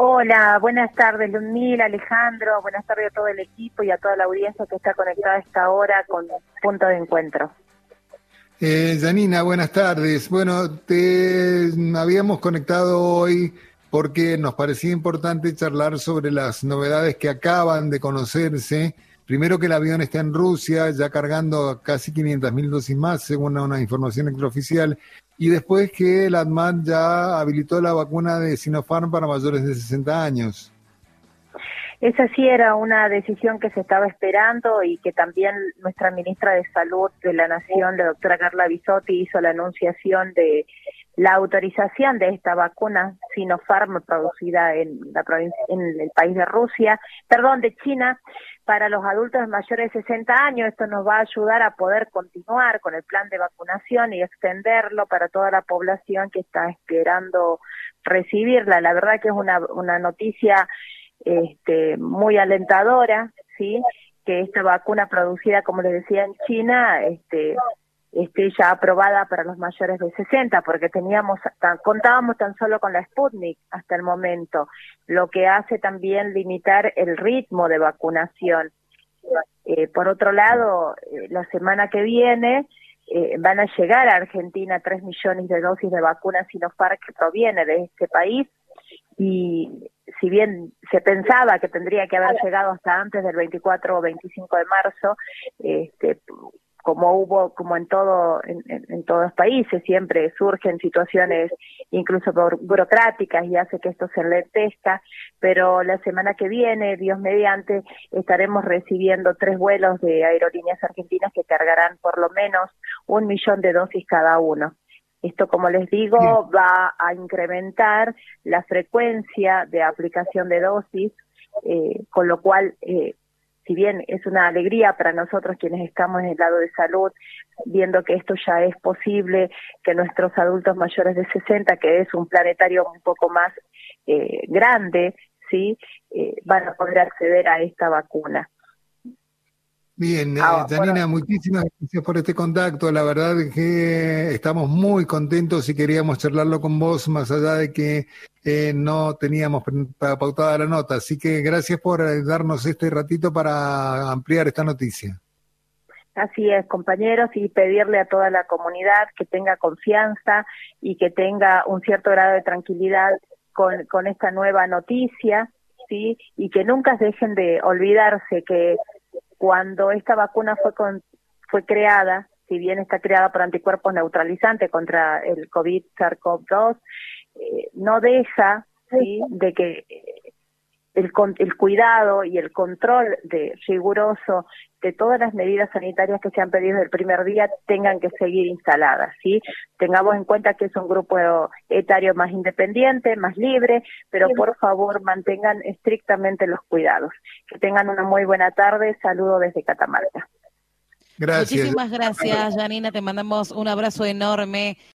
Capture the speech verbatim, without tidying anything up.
Hola, buenas tardes, Ludmila, Alejandro, buenas tardes a todo el equipo y a toda la audiencia que está conectada a esta hora con Punto de Encuentro. Eh, Janina, buenas tardes. Bueno, te habíamos conectado hoy porque nos parecía importante charlar sobre las novedades que acaban de conocerse. Primero, que el avión está en Rusia, ya cargando casi quinientas mil dosis más, según una información extraoficial. Y después que la ADMAT ya habilitó la vacuna de Sinopharm para mayores de sesenta años. Esa sí era una decisión que se estaba esperando y que también nuestra ministra de Salud de la Nación, la doctora Carla Bisotti, hizo la anunciación de la autorización de esta vacuna Sinopharm producida en la provincia, en el país de Rusia, perdón, de China, para los adultos mayores de sesenta años. Esto nos va a ayudar a poder continuar con el plan de vacunación y extenderlo para toda la población que está esperando recibirla. La verdad que es una, una noticia este, muy alentadora, ¿sí? Que esta vacuna producida, como les decía, en China, este, esté ya aprobada para los mayores de sesenta, porque teníamos tan, contábamos tan solo con la Sputnik hasta el momento, lo que hace también limitar el ritmo de vacunación. Eh, por otro lado, eh, la semana que viene eh, van a llegar a Argentina tres millones de dosis de vacuna Sinopharm que proviene de este país, y si bien se pensaba que tendría que haber llegado hasta antes del veinticuatro o veinticinco de marzo, este como hubo, como en todo, en, en, en todos los países, siempre surgen situaciones incluso burocráticas y hace que esto se enlentezca, pero la semana que viene, Dios mediante, estaremos recibiendo tres vuelos de Aerolíneas Argentinas que cargarán por lo menos un millón de dosis cada uno. Esto, como les digo, sí, va a incrementar la frecuencia de aplicación de dosis, eh, con lo cual, eh, si bien es una alegría para nosotros quienes estamos en el lado de salud, viendo que esto ya es posible, que nuestros adultos mayores de sesenta, que es un planetario un poco más eh, grande, ¿sí? Eh, van a poder acceder a esta vacuna. Bien, eh, Janina, muchísimas gracias por este contacto. La verdad es que estamos muy contentos y queríamos charlarlo con vos, más allá de que eh, no teníamos pautada la nota. Así que gracias por darnos este ratito para ampliar esta noticia. Así es, compañeros, y pedirle a toda la comunidad que tenga confianza y que tenga un cierto grado de tranquilidad con, con esta nueva noticia, ¿sí? Y que nunca dejen de olvidarse que cuando esta vacuna fue con, fue creada, si bien está creada por anticuerpos neutralizantes contra el COVID SARS-CoV dos, eh, no deja, ¿sí?, de que el, el cuidado y el control de riguroso de todas las medidas sanitarias que se han pedido desde el primer día tengan que seguir instaladas, ¿sí? Tengamos en cuenta que es un grupo etario más independiente, más libre, pero por favor mantengan estrictamente los cuidados. Que tengan una muy buena tarde. Saludo desde Catamarca. Gracias. Muchísimas gracias, Janina. Te mandamos un abrazo enorme.